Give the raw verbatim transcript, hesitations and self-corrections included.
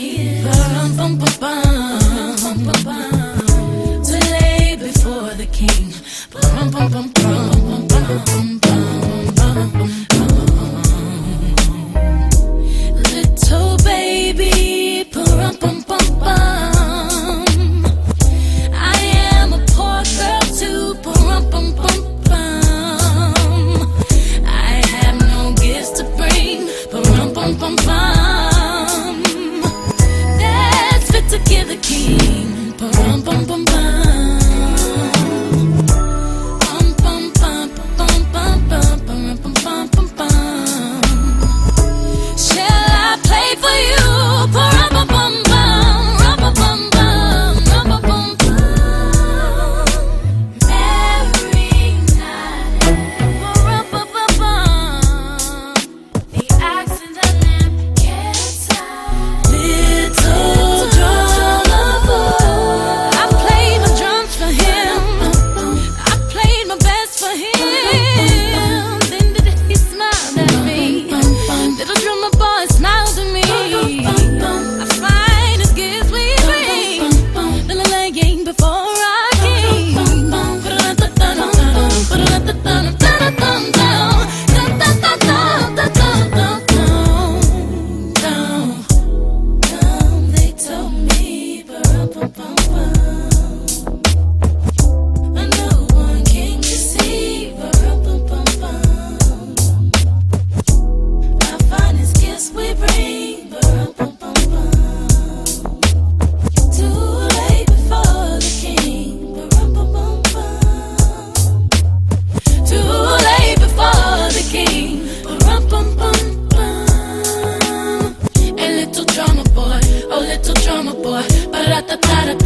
me. Bum, bum, bum, bum, bum, bum. To lay before the king. Bum, bum, bum, bum, bum, bum, bum, bum, bum. Little baby, bum, bum, bum, bum. I am a poor girl too, bum, bum, bum, bum. I have no gifts to bring, bum, bum, bum, bum. That's fit to give the king, bum, bum, bum, bum. Drama boy,